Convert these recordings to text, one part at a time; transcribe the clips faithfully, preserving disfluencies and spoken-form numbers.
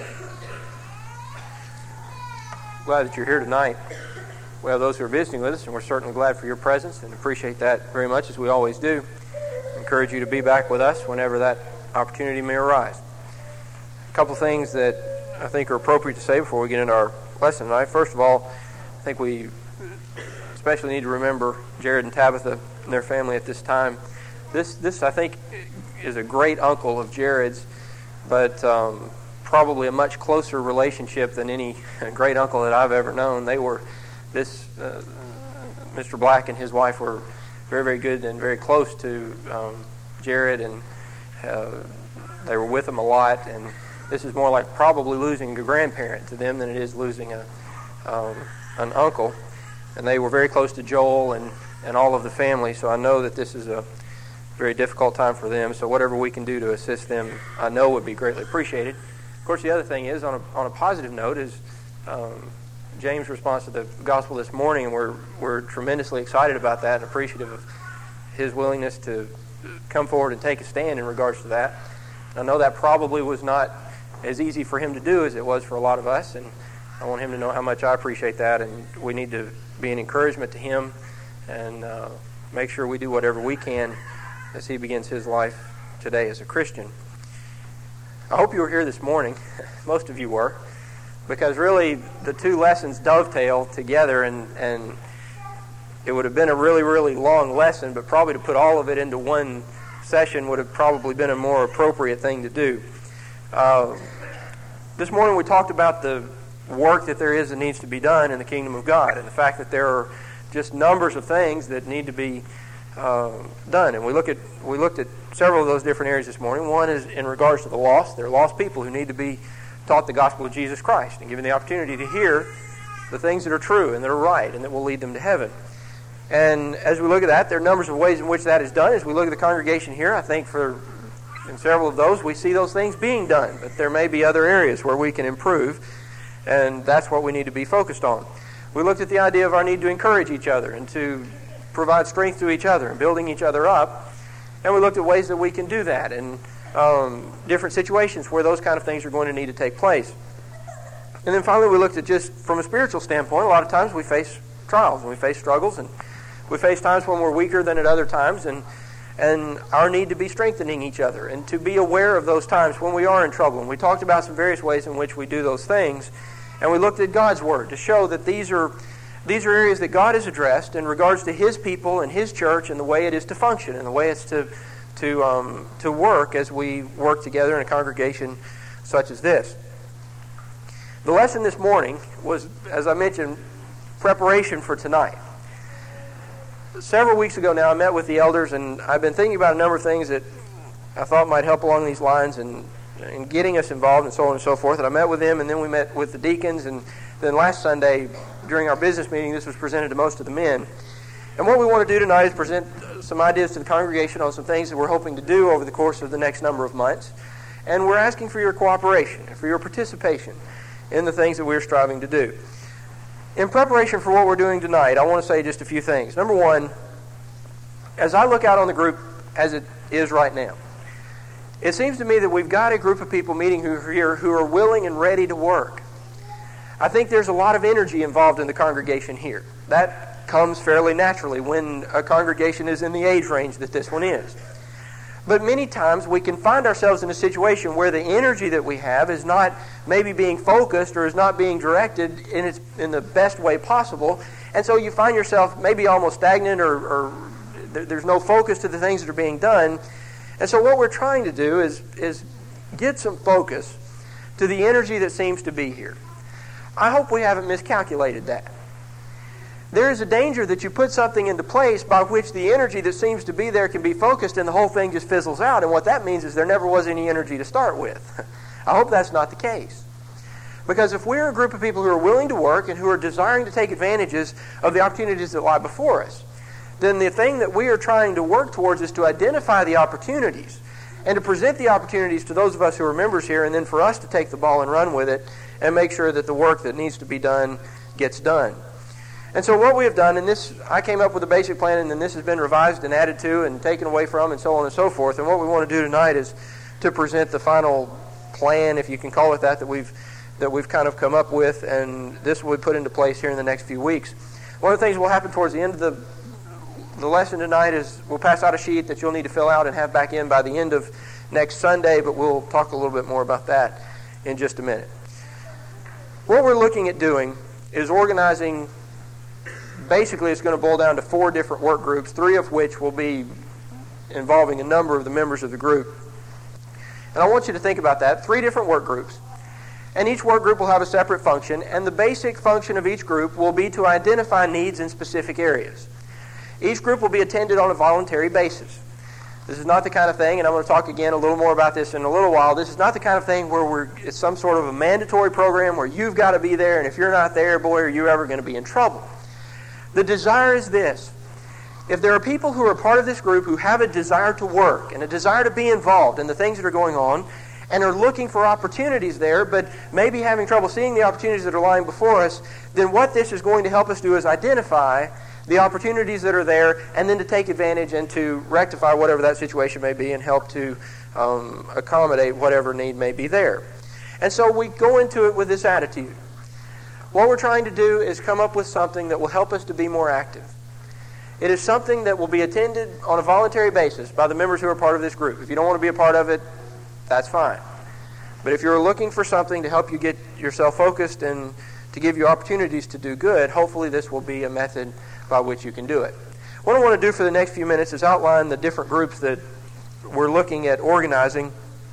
Glad that you're here tonight. We have those who are visiting with us, and we're certainly glad for your presence and appreciate that very much, as we always do. I encourage you to be back with us whenever that opportunity may arise. A couple things that I think are appropriate to say before we get into our lesson tonight. First of all, I think we especially need to remember Jared and Tabitha and their family at this time. This, this I think, is a great uncle of Jared's, but um, probably a much closer relationship than any great uncle that I've ever known. They were, this, uh, Mister Black and his wife were very, very good and very close to um, Jared, and uh, they were with him a lot, and this is more like probably losing a grandparent to them than it is losing a um, an uncle. And they were very close to Joel and, and all of the family, so I know that this is a very difficult time for them. So whatever we can do to assist them, I know would be greatly appreciated. Of course, the other thing is, on a, on a positive note, is um, James' response to the gospel this morning, and we're, we're tremendously excited about that and appreciative of his willingness to come forward and take a stand in regards to that. I know that probably was not as easy for him to do as it was for a lot of us, and I want him to know how much I appreciate that, and we need to be an encouragement to him and uh, make sure we do whatever we can as he begins his life today as a Christian. I hope you were here this morning. Most of you were, because really the two lessons dovetail together, and, and it would have been a really, really long lesson, but probably to put all of it into one session would have probably been a more appropriate thing to do. Uh, this morning we talked about the work that there is that needs to be done in the kingdom of God, and the fact that there are just numbers of things that need to be uh, done. And we look at we looked at several of those different areas this morning. One is in regards to the lost. There are lost people who need to be taught the gospel of Jesus Christ and given the opportunity to hear the things that are true and that are right and that will lead them to heaven. And as we look at that, there are numbers of ways in which that is done. As we look at the congregation here, I think for in several of those we see those things being done, but there may be other areas where we can improve. And that's what we need to be focused on. We looked at the idea of our need to encourage each other and to provide strength to each other and building each other up. And we looked at ways that we can do that and um, different situations where those kind of things are going to need to take place. And then finally we looked at just from a spiritual standpoint, a lot of times we face trials and we face struggles and we face times when we're weaker than at other times, and and our need to be strengthening each other and to be aware of those times when we are in trouble. And we talked about some various ways in which we do those things. And we looked at God's Word to show that these are these are areas that God has addressed in regards to His people and His church and the way it is to function and the way it's to to um, to work as we work together in a congregation such as this. The lesson this morning was, as I mentioned, preparation for tonight. Several weeks ago now, I met with the elders, and I've been thinking about a number of things that I thought might help along these lines and and getting us involved and so on and so forth. And I met with them, and then we met with the deacons, and then last Sunday during our business meeting, this was presented to most of the men. And what we want to do tonight is present some ideas to the congregation on some things that we're hoping to do over the course of the next number of months. And we're asking for your cooperation and for your participation in the things that we're striving to do. In preparation for what we're doing tonight, I want to say just a few things. Number one, as I look out on the group as it is right now, it seems to me that we've got a group of people meeting who are here who are willing and ready to work. I think there's a lot of energy involved in the congregation here. That comes fairly naturally when a congregation is in the age range that this one is. But many times we can find ourselves in a situation where the energy that we have is not maybe being focused or is not being directed in its in the best way possible. And so you find yourself maybe almost stagnant or, or there's no focus to the things that are being done. And so what we're trying to do is, is get some focus to the energy that seems to be here. I hope we haven't miscalculated that. There is a danger that you put something into place by which the energy that seems to be there can be focused and the whole thing just fizzles out. And what that means is there never was any energy to start with. I hope that's not the case. Because if we're a group of people who are willing to work and who are desiring to take advantages of the opportunities that lie before us, then the thing that we are trying to work towards is to identify the opportunities and to present the opportunities to those of us who are members here, and then for us to take the ball and run with it and make sure that the work that needs to be done gets done. And so what we have done, and this, I came up with a basic plan, and then this has been revised and added to and taken away from and so on and so forth. And what we want to do tonight is to present the final plan, if you can call it that, that we've that we've kind of come up with, and this will be put into place here in the next few weeks. One of the things that will happen towards the end of the the lesson tonight is we'll pass out a sheet that you'll need to fill out and have back in by the end of next Sunday, but we'll talk a little bit more about that in just a minute. What we're looking at doing is organizing, basically it's going to boil down to four different work groups, three of which will be involving a number of the members of the group. And I want you to think about that, three different work groups. And each work group will have a separate function, and the basic function of each group will be to identify needs in specific areas. Each group will be attended on a voluntary basis. This is not the kind of thing, and I'm going to talk again a little more about this in a little while, this is not the kind of thing where we're, it's some sort of a mandatory program where you've got to be there, and if you're not there, boy, are you ever going to be in trouble. The desire is this. If there are people who are part of this group who have a desire to work and a desire to be involved in the things that are going on, and are looking for opportunities there, but maybe having trouble seeing the opportunities that are lying before us, then what this is going to help us do is identify the opportunities that are there, and then to take advantage and to rectify whatever that situation may be and help to um, accommodate whatever need may be there. And so we go into it with this attitude. What we're trying to do is come up with something that will help us to be more active. It is something that will be attended on a voluntary basis by the members who are part of this group. If you don't want to be a part of it, that's fine. But if you're looking for something to help you get yourself focused and to give you opportunities to do good, hopefully this will be a method by which you can do it. What I want to do for the next few minutes is outline the different groups that we're looking at organizing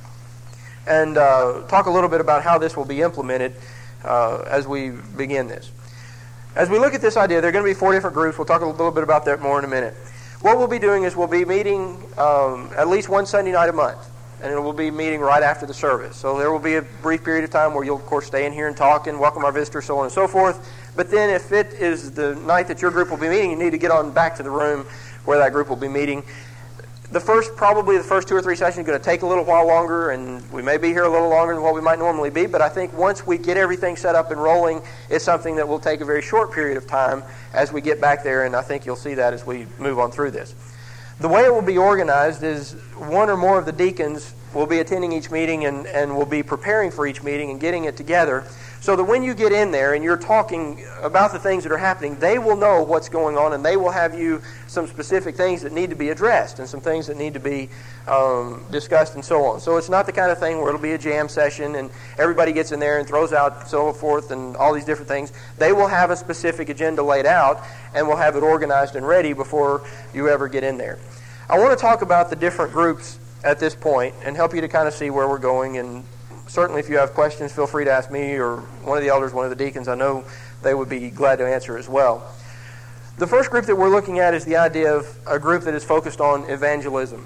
and uh, talk a little bit about how this will be implemented uh, as we begin this. As we look at this idea, there are going to be four different groups. We'll talk a little bit about that more in a minute. What we'll be doing is we'll be meeting um, at least one Sunday night a month. And it will be meeting right after the service. So there will be a brief period of time where you'll, of course, stay in here and talk and welcome our visitors, so on and so forth. But then if it is the night that your group will be meeting, you need to get on back to the room where that group will be meeting. The first, probably the first two or three sessions are going to take a little while longer, and we may be here a little longer than what we might normally be, but I think once we get everything set up and rolling, it's something that will take a very short period of time as we get back there, and I think you'll see that as we move on through this. The way it will be organized is one or more of the deacons will be attending each meeting and, and will be preparing for each meeting and getting it together so that when you get in there and you're talking about the things that are happening, they will know what's going on and they will have you some specific things that need to be addressed and some things that need to be um, discussed and so on. So it's not the kind of thing where it'll be a jam session and everybody gets in there and throws out so forth and all these different things. They will have a specific agenda laid out and will have it organized and ready before you ever get in there. I want to talk about the different groups at this point and help you to kind of see where we're going, and certainly if you have questions, feel free to ask me or one of the elders, one of the deacons. I know they would be glad to answer as well. The first group that we're looking at is the idea of a group that is focused on evangelism.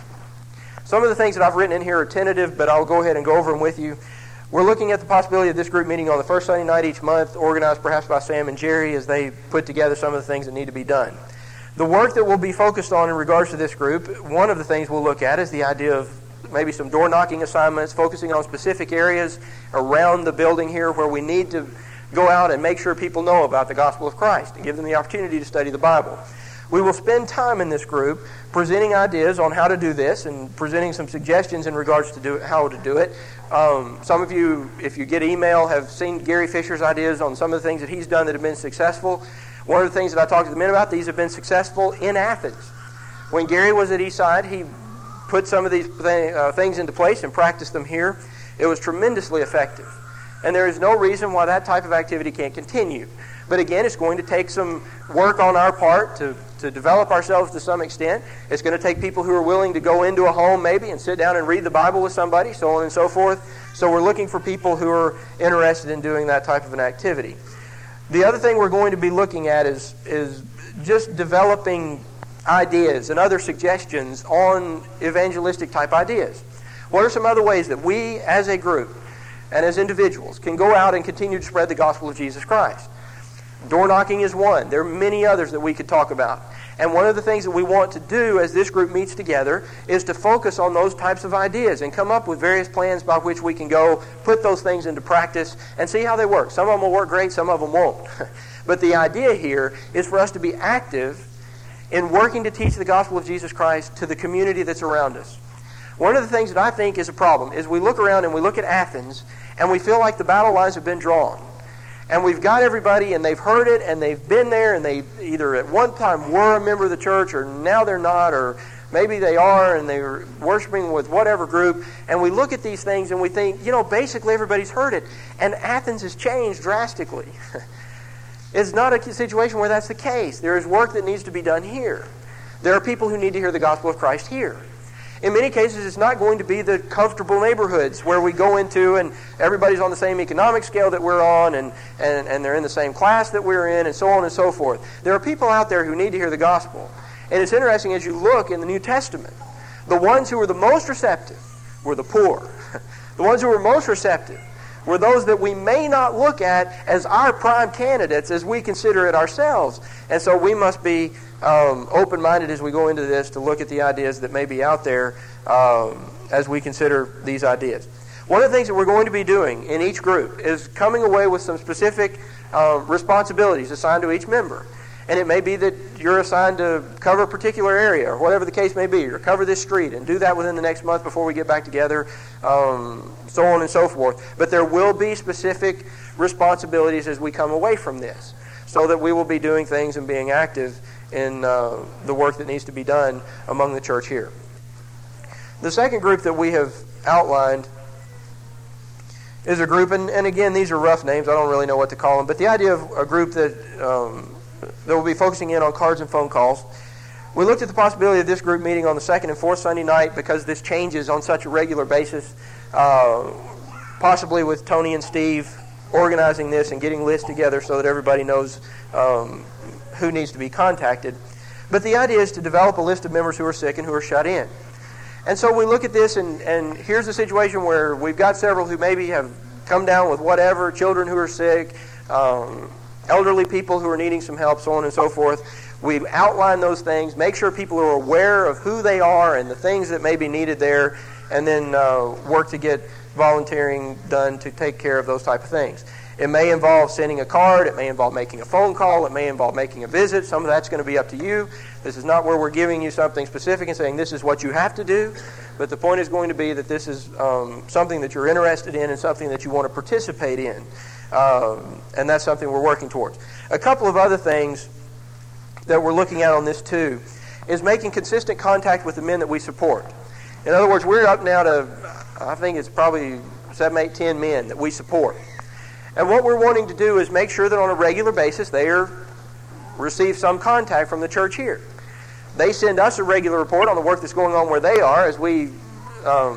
Some of the things that I've written in here are tentative, but I'll go ahead and go over them with you. We're looking at the possibility of this group meeting on the first Sunday night each month, organized perhaps by Sam and Jerry as they put together some of the things that need to be done. The work that we'll be focused on in regards to this group, one of the things we'll look at is the idea of maybe some door knocking assignments, focusing on specific areas around the building here where we need to go out and make sure people know about the gospel of Christ and give them the opportunity to study the Bible. We will spend time in this group presenting ideas on how to do this and presenting some suggestions in regards to do, how to do it. Um, some of you, if you get email, have seen Gary Fisher's ideas on some of the things that he's done that have been successful. One of the things that I talked to the men about, these have been successful in Athens. When Gary was at Eastside, he put some of these th- uh, things into place and practiced them here. It was tremendously effective. And there is no reason why that type of activity can't continue. But again, it's going to take some work on our part to, to develop ourselves to some extent. It's going to take people who are willing to go into a home maybe and sit down and read the Bible with somebody, so on and so forth. So we're looking for people who are interested in doing that type of an activity. The other thing we're going to be looking at is, is just developing ideas and other suggestions on evangelistic type ideas. What are some other ways that we as a group and as individuals can go out and continue to spread the gospel of Jesus Christ? Door knocking is one. There are many others that we could talk about. And one of the things that we want to do as this group meets together is to focus on those types of ideas and come up with various plans by which we can go put those things into practice and see how they work. Some of them will work great, some of them won't. But the idea here is for us to be active in working to teach the gospel of Jesus Christ to the community that's around us. One of the things that I think is a problem is we look around and we look at Athens and we feel like the battle lines have been drawn. And we've got everybody and they've heard it and they've been there and they either at one time were a member of the church or now they're not, or maybe they are and they're worshiping with whatever group. And we look at these things and we think, you know, basically everybody's heard it. And Athens has changed drastically. It's not a situation where that's the case. There is work that needs to be done here. There are people who need to hear the gospel of Christ here. In many cases, it's not going to be the comfortable neighborhoods where we go into and everybody's on the same economic scale that we're on and, and, and they're in the same class that we're in and so on and so forth. There are people out there who need to hear the gospel. And it's interesting as you look in the New Testament, the ones who were the most receptive were the poor. The ones who were most receptive were those that we may not look at as our prime candidates as we consider it ourselves. And so we must be um, open-minded as we go into this to look at the ideas that may be out there um, as we consider these ideas. One of the things that we're going to be doing in each group is coming away with some specific uh, responsibilities assigned to each member. And it may be that you're assigned to cover a particular area, or whatever the case may be, or cover this street, and do that within the next month before we get back together, um, so on and so forth. But there will be specific responsibilities as we come away from this, so that we will be doing things and being active in uh, the work that needs to be done among the church here. The second group that we have outlined is a group, and, and again, these are rough names. I don't really know what to call them, but the idea of a group that... Um, that will be focusing in on cards and phone calls. We looked at the possibility of this group meeting on the second and fourth Sunday night because this changes on such a regular basis, uh, possibly with Tony and Steve organizing this and getting lists together so that everybody knows um, who needs to be contacted. But the idea is to develop a list of members who are sick and who are shut in. And so we look at this, and, and here's a situation where we've got several who maybe have come down with whatever, children who are sick, um, elderly people who are needing some help, so on and so forth. We outline those things, make sure people are aware of who they are and the things that may be needed there, and then uh, work to get volunteering done to take care of those type of things. It may involve sending a card, it may involve making a phone call, it may involve making a visit. Some of that's going to be up to you. This is not where we're giving you something specific and saying this is what you have to do, but the point is going to be that this is um, something that you're interested in and something that you want to participate in. Um, and that's something we're working towards. A couple of other things that we're looking at on this too is making consistent contact with the men that we support. In other words, we're up now to, I think it's probably seven, eight, ten men that we support. And what we're wanting to do is make sure that on a regular basis they are, receive some contact from the church here. They send us a regular report on the work that's going on where they are as we um,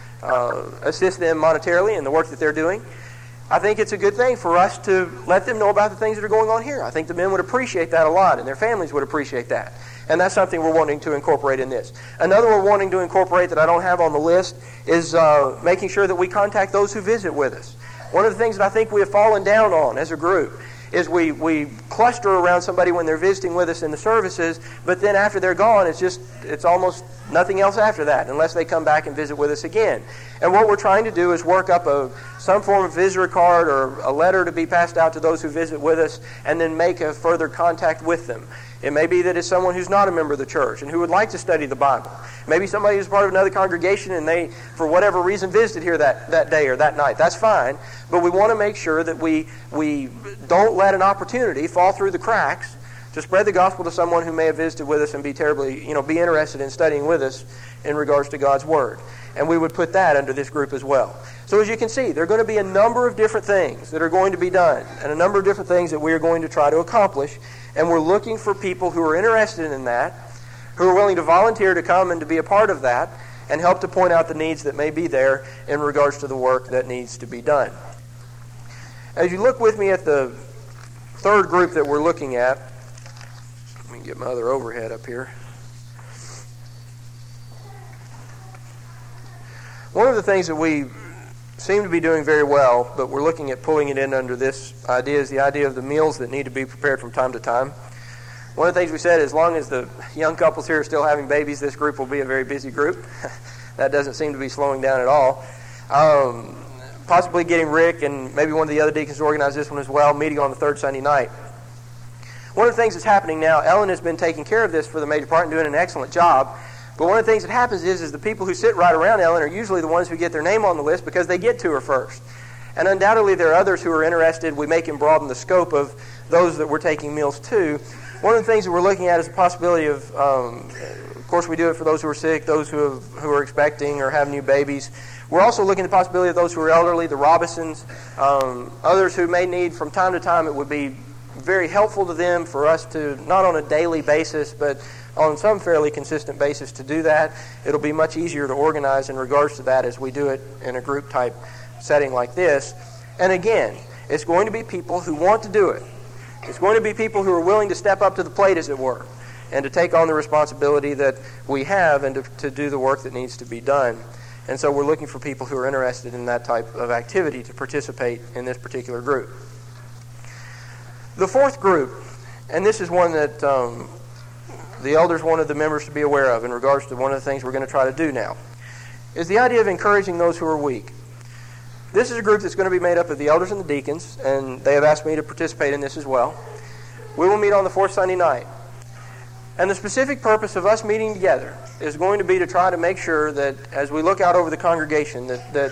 uh, assist them monetarily in the work that they're doing. I think it's a good thing for us to let them know about the things that are going on here. I think the men would appreciate that a lot, and their families would appreciate that. And that's something we're wanting to incorporate in this. Another we're wanting to incorporate that I don't have on the list is uh, making sure that we contact those who visit with us. One of the things that I think we have fallen down on as a group is we, we cluster around somebody when they're visiting with us in the services, but then after they're gone, it's just it's almost nothing else after that unless they come back and visit with us again. And what we're trying to do is work up a some form of visitor card or a letter to be passed out to those who visit with us and then make a further contact with them. It may be that it's someone who's not a member of the church and who would like to study the Bible. Maybe somebody who's part of another congregation and they, for whatever reason, visited here that, that day or that night. That's fine. But we want to make sure that we we don't let an opportunity fall through the cracks to spread the gospel to someone who may have visited with us and be terribly, you know, be interested in studying with us in regards to God's Word. And we would put that under this group as well. So as you can see, there are going to be a number of different things that are going to be done and a number of different things that we are going to try to accomplish. And we're looking for people who are interested in that, who are willing to volunteer to come and to be a part of that and help to point out the needs that may be there in regards to the work that needs to be done. As you look with me at the third group that we're looking at, let me get my other overhead up here. One of the things that we seem to be doing very well, but we're looking at pulling it in under this idea, is the idea of the meals that need to be prepared from time to time. One of the things we said, as long as the young couples here are still having babies, this group will be a very busy group. That doesn't seem to be slowing down at all. Um, possibly getting Rick and maybe one of the other deacons to organize this one as well, meeting on the third Sunday night. One of the things that's happening now, Ellen has been taking care of this for the major part and doing an excellent job. But one of the things that happens is, is the people who sit right around Ellen are usually the ones who get their name on the list because they get to her first. And undoubtedly there are others who are interested. We make him broaden the scope of those that we're taking meals to. One of the things that we're looking at is the possibility of, um, of course we do it for those who are sick, those who, have, who are expecting or have new babies. We're also looking at the possibility of those who are elderly, the Robinsons, um, others who may need from time to time. It would be very helpful to them for us to, not on a daily basis, but on some fairly consistent basis to do that. It'll be much easier to organize in regards to that as we do it in a group type setting like this. And again, it's going to be people who want to do it. It's going to be people who are willing to step up to the plate, as it were, and to take on the responsibility that we have and to, to do the work that needs to be done. And so we're looking for people who are interested in that type of activity to participate in this particular group. The fourth group, and this is one that um, the elders wanted the members to be aware of in regards to one of the things we're going to try to do now, is the idea of encouraging those who are weak. This is a group that's going to be made up of the elders and the deacons, and they have asked me to participate in this as well. We will meet on the fourth Sunday night. And the specific purpose of us meeting together is going to be to try to make sure that as we look out over the congregation that, that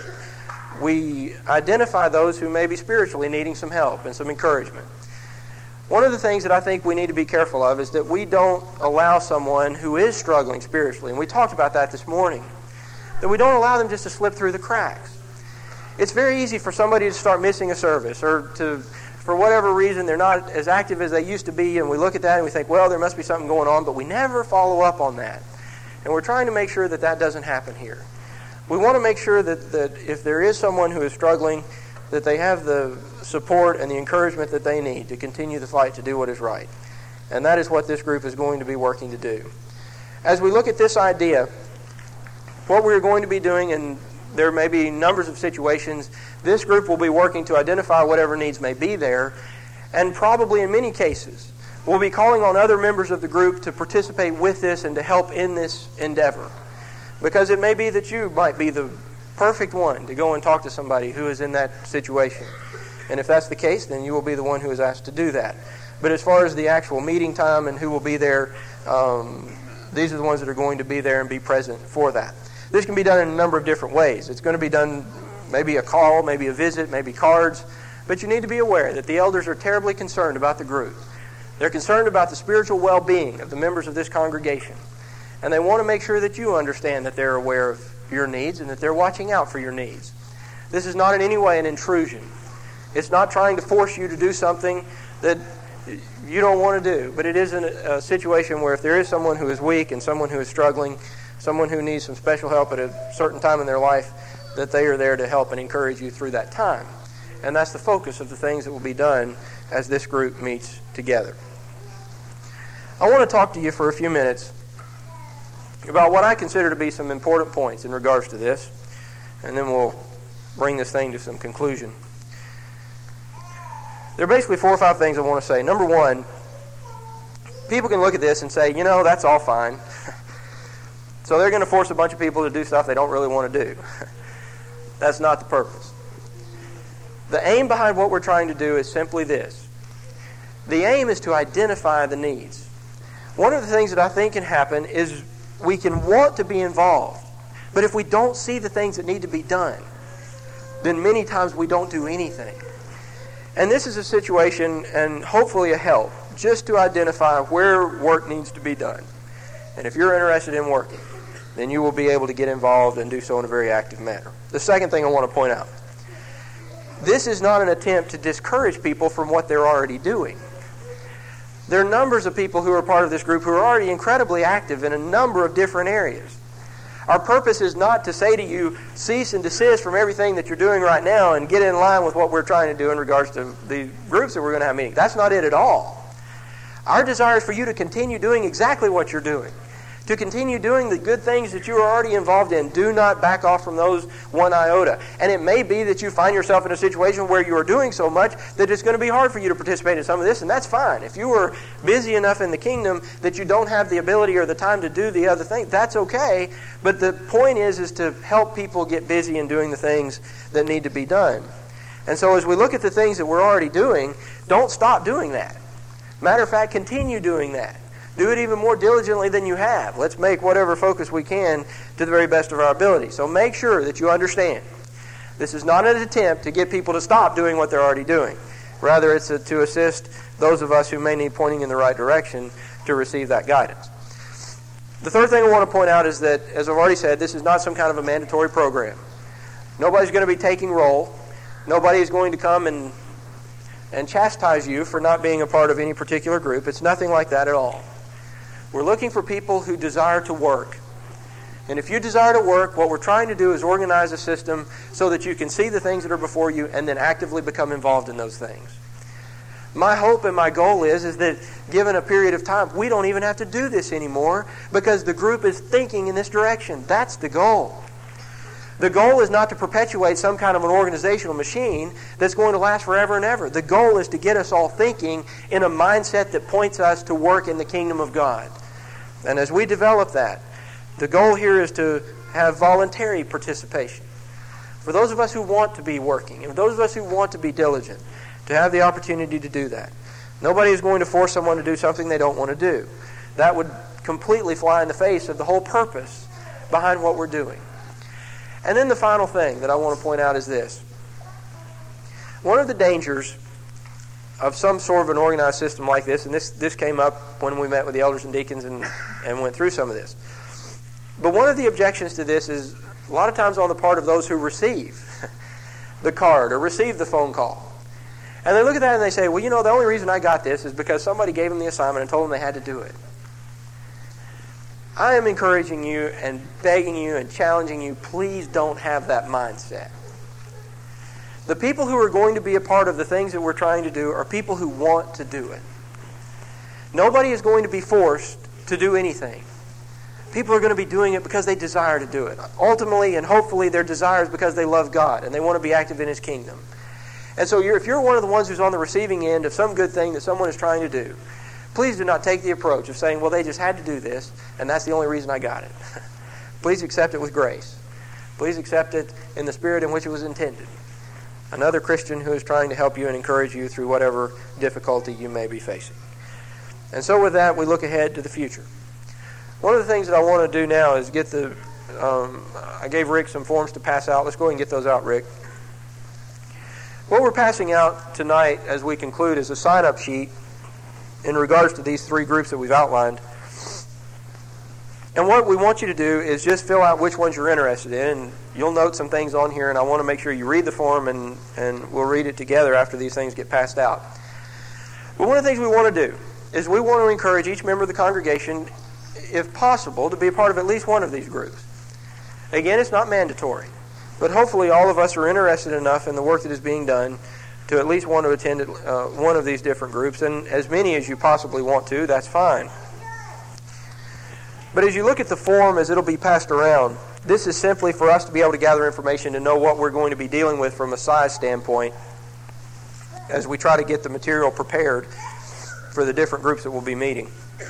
we identify those who may be spiritually needing some help and some encouragement. One of the things that I think we need to be careful of is that we don't allow someone who is struggling spiritually, and we talked about that this morning, that we don't allow them just to slip through the cracks. It's very easy for somebody to start missing a service or to, for whatever reason, they're not as active as they used to be, and we look at that and we think, well, there must be something going on, but we never follow up on that. And we're trying to make sure that that doesn't happen here. We want to make sure that, that if there is someone who is struggling, that they have the support and the encouragement that they need to continue the fight to do what is right. And that is what this group is going to be working to do. As we look at this idea, what we're going to be doing, and there may be numbers of situations, this group will be working to identify whatever needs may be there, and probably in many cases, we'll be calling on other members of the group to participate with this and to help in this endeavor. Because it may be that you might be the perfect one to go and talk to somebody who is in that situation. And if that's the case, then you will be the one who is asked to do that. But as far as the actual meeting time and who will be there, um, these are the ones that are going to be there and be present for that. This can be done in a number of different ways. It's going to be done maybe a call, maybe a visit, maybe cards. But you need to be aware that the elders are terribly concerned about the group. They're concerned about the spiritual well-being of the members of this congregation. And they want to make sure that you understand that they're aware of your needs and that they're watching out for your needs. This is not in any way an intrusion. It's not trying to force you to do something that you don't want to do. But it is in a, a situation where if there is someone who is weak and someone who is struggling, someone who needs some special help at a certain time in their life, that they are there to help and encourage you through that time. And that's the focus of the things that will be done as this group meets together. I want to talk to you for a few minutes about what I consider to be some important points in regards to this, and then we'll bring this thing to some conclusion. There are basically four or five things I want to say. Number one, people can look at this and say, you know, that's all fine. So they're going to force a bunch of people to do stuff they don't really want to do. That's not the purpose. The aim behind what we're trying to do is simply this. The aim is to identify the needs. One of the things that I think can happen is we can want to be involved, but if we don't see the things that need to be done, then many times we don't do anything. And this is a situation, and hopefully a help, just to identify where work needs to be done. And if you're interested in working, then you will be able to get involved and do so in a very active manner. The second thing I want to point out, this is not an attempt to discourage people from what they're already doing. There are numbers of people who are part of this group who are already incredibly active in a number of different areas. Our purpose is not to say to you, cease and desist from everything that you're doing right now and get in line with what we're trying to do in regards to the groups that we're going to have meetings. That's not it at all. Our desire is for you to continue doing exactly what you're doing. To continue doing the good things that you are already involved in. Do not back off from those one iota. And it may be that you find yourself in a situation where you are doing so much that it's going to be hard for you to participate in some of this, and that's fine. If you are busy enough in the kingdom that you don't have the ability or the time to do the other thing, that's okay. But the point is, is to help people get busy in doing the things that need to be done. And so as we look at the things that we're already doing, don't stop doing that. Matter of fact, continue doing that. Do it even more diligently than you have. Let's make whatever focus we can to the very best of our ability. So make sure that you understand. This is not an attempt to get people to stop doing what they're already doing. Rather, it's a, to assist those of us who may need pointing in the right direction to receive that guidance. The third thing I want to point out is that, as I've already said, this is not some kind of a mandatory program. Nobody's going to be taking roll. Nobody is going to come and, and chastise you for not being a part of any particular group. It's nothing like that at all. We're looking for people who desire to work. And if you desire to work, what we're trying to do is organize a system so that you can see the things that are before you and then actively become involved in those things. My hope and my goal is, is that given a period of time, we don't even have to do this anymore because the group is thinking in this direction. That's the goal. The goal is not to perpetuate some kind of an organizational machine that's going to last forever and ever. The goal is to get us all thinking in a mindset that points us to work in the kingdom of God. And as we develop that, the goal here is to have voluntary participation. For those of us who want to be working, and those of us who want to be diligent, to have the opportunity to do that. Nobody is going to force someone to do something they don't want to do. That would completely fly in the face of the whole purpose behind what we're doing. And then the final thing that I want to point out is this. One of the dangers of some sort of an organized system like this, and this, this came up when we met with the elders and deacons and, and went through some of this. But one of the objections to this is a lot of times on the part of those who receive the card or receive the phone call. And they look at that and they say, well, you know, the only reason I got this is because somebody gave them the assignment and told them they had to do it. I am encouraging you and begging you and challenging you, please don't have that mindset. The people who are going to be a part of the things that we're trying to do are people who want to do it. Nobody is going to be forced to do anything. People are going to be doing it because they desire to do it. Ultimately and hopefully their desire is because they love God and they want to be active in His kingdom. And so you're, if you're one of the ones who's on the receiving end of some good thing that someone is trying to do, please do not take the approach of saying, well, they just had to do this, and that's the only reason I got it. Please accept it with grace. Please accept it in the spirit in which it was intended. Another Christian who is trying to help you and encourage you through whatever difficulty you may be facing. And so with that, we look ahead to the future. One of the things that I want to do now is get the... Um, I gave Rick some forms to pass out. Let's go ahead and get those out, Rick. What we're passing out tonight as we conclude is a sign-up sheet in regards to these three groups that we've outlined. And what we want you to do is just fill out which ones you're interested in. And you'll note some things on here, and I want to make sure you read the form, and, and we'll read it together after these things get passed out. But one of the things we want to do is we want to encourage each member of the congregation, if possible, to be a part of at least one of these groups. Again, it's not mandatory. But hopefully all of us are interested enough in the work that is being done to at least want to attend uh, one of these different groups. And as many as you possibly want to, that's fine. But as you look at the form as it'll be passed around, this is simply for us to be able to gather information to know what we're going to be dealing with from a size standpoint as we try to get the material prepared for the different groups that we'll be meeting.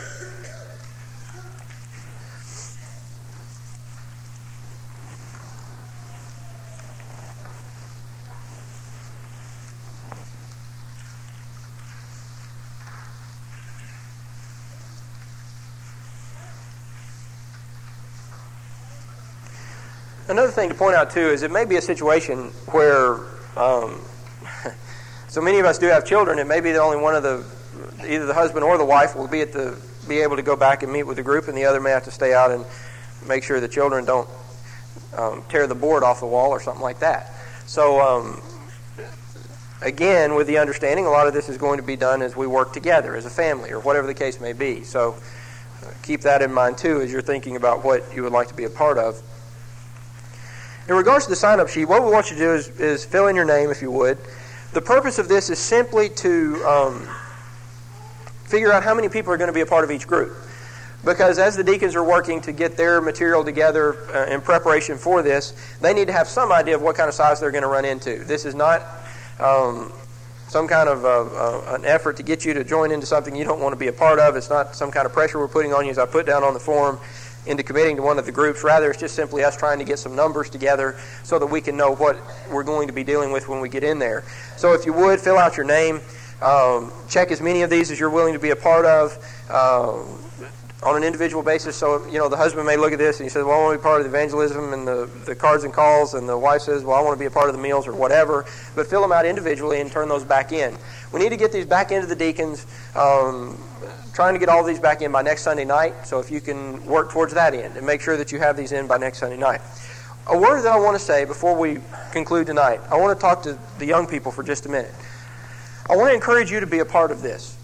Another thing to point out, too, is it may be a situation where um, so many of us do have children. It may be that only one of the, either the husband or the wife will be at the be able to go back and meet with the group, and the other may have to stay out and make sure the children don't um, tear the board off the wall or something like that. So, um, again, with the understanding, a lot of this is going to be done as we work together, as a family, or whatever the case may be. So uh, keep that in mind, too, as you're thinking about what you would like to be a part of. In regards to the sign-up sheet, what we want you to do is, is fill in your name, if you would. The purpose of this is simply to um, figure out how many people are going to be a part of each group. Because as the deacons are working to get their material together uh, in preparation for this, they need to have some idea of what kind of size they're going to run into. This is not um, some kind of uh, uh, an effort to get you to join into something you don't want to be a part of. It's not some kind of pressure we're putting on you, as I put down on the form, into committing to one of the groups. Rather, it's just simply us trying to get some numbers together so that we can know what we're going to be dealing with when we get in there. So if you would, fill out your name. Um, check as many of these as you're willing to be a part of. Uh, on an individual basis. So, you know, the husband may look at this and he says, well, I want to be part of the evangelism and the, the cards and calls, and the wife says, well, I want to be a part of the meals or whatever. But fill them out individually and turn those back in. We need to get these back into the deacons, um, trying to get all of these back in by next Sunday night. So if you can work towards that end and make sure that you have these in by next Sunday night. A word that I want to say before we conclude tonight, I want to talk to the young people for just a minute. I want to encourage you to be a part of this.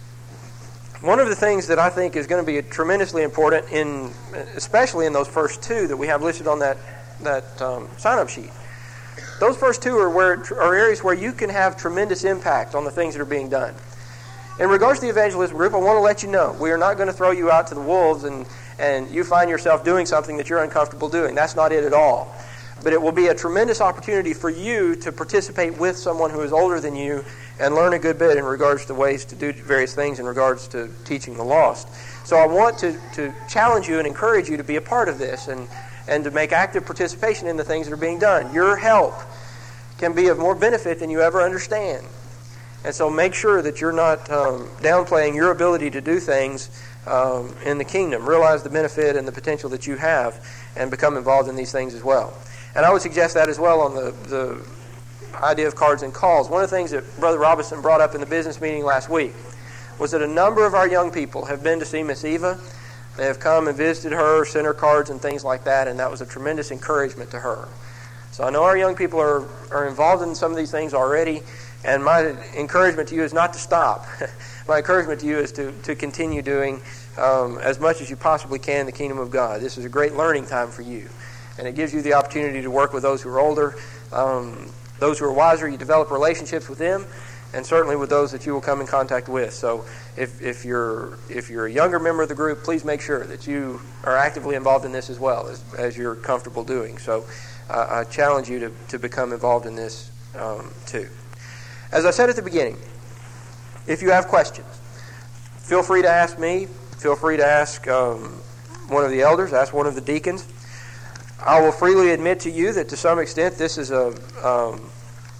One of the things that I think is going to be tremendously important, in, especially in those first two that we have listed on that that um, sign-up sheet. Those first two are where are areas where you can have tremendous impact on the things that are being done. In regards to the evangelism group, I want to let you know we are not going to throw you out to the wolves and and you find yourself doing something that you're uncomfortable doing. That's not it at all. But it will be a tremendous opportunity for you to participate with someone who is older than you and learn a good bit in regards to ways to do various things in regards to teaching the lost. So I want to, to challenge you and encourage you to be a part of this and, and to make active participation in the things that are being done. Your help can be of more benefit than you ever understand. And so make sure that you're not um, downplaying your ability to do things um, in the kingdom. Realize the benefit and the potential that you have and become involved in these things as well. And I would suggest that as well on the, the idea of cards and calls. One of the things that Brother Robinson brought up in the business meeting last week was that a number of our young people have been to see Miss Eva. They have come and visited her, sent her cards and things like that, and that was a tremendous encouragement to her. So I know our young people are, are involved in some of these things already, and my encouragement to you is not to stop. My encouragement to you is to, to continue doing um, as much as you possibly can in the kingdom of God. This is a great learning time for you. And it gives you the opportunity to work with those who are older, um, those who are wiser. You develop relationships with them, and certainly with those that you will come in contact with. So if, if you're if you're a younger member of the group, please make sure that you are actively involved in this as well, as, as you're comfortable doing. So uh, I challenge you to, to become involved in this um, too. As I said at the beginning, if you have questions, feel free to ask me. Feel free to ask um, one of the elders, ask one of the deacons. I will freely admit to you that to some extent this is a um,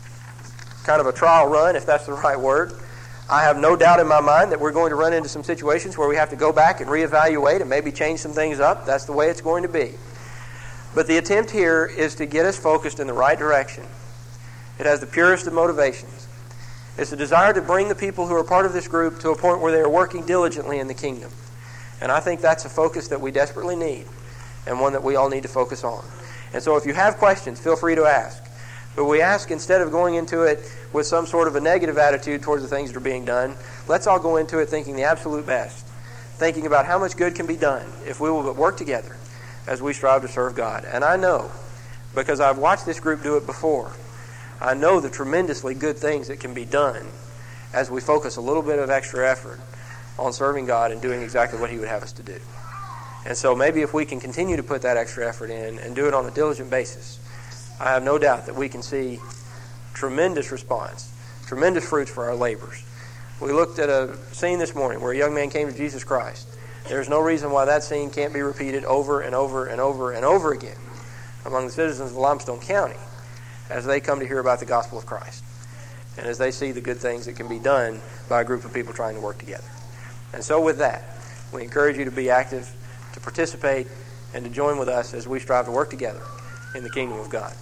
kind of a trial run, if that's the right word. I have no doubt in my mind that we're going to run into some situations where we have to go back and reevaluate and maybe change some things up. That's the way it's going to be. But the attempt here is to get us focused in the right direction. It has the purest of motivations. It's a desire to bring the people who are part of this group to a point where they are working diligently in the kingdom. And I think that's a focus that we desperately need, and one that we all need to focus on. And so if you have questions, feel free to ask. But we ask, instead of going into it with some sort of a negative attitude towards the things that are being done, let's all go into it thinking the absolute best, thinking about how much good can be done if we will but work together as we strive to serve God. And I know, because I've watched this group do it before, I know the tremendously good things that can be done as we focus a little bit of extra effort on serving God and doing exactly what He would have us to do. And so maybe if we can continue to put that extra effort in and do it on a diligent basis, I have no doubt that we can see tremendous response, tremendous fruits for our labors. We looked at a scene this morning where a young man came to Jesus Christ. There's no reason why that scene can't be repeated over and over and over and over again among the citizens of Limestone County as they come to hear about the gospel of Christ and as they see the good things that can be done by a group of people trying to work together. And so with that, we encourage you to be active, to participate, and to join with us as we strive to work together in the kingdom of God.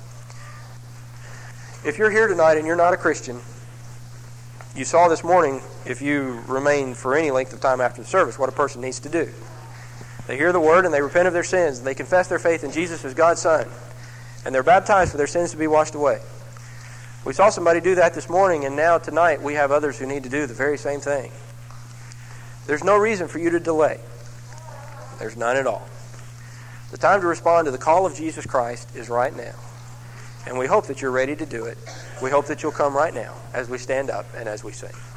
If you're here tonight and you're not a Christian, you saw this morning, if you remain for any length of time after the service, what a person needs to do. They hear the word and they repent of their sins, and they confess their faith in Jesus as God's Son, and they're baptized for their sins to be washed away. We saw somebody do that this morning, and now tonight we have others who need to do the very same thing. There's no reason for you to delay. There's none at all. The time to respond to the call of Jesus Christ is right now. And we hope that you're ready to do it. We hope that you'll come right now as we stand up and as we sing.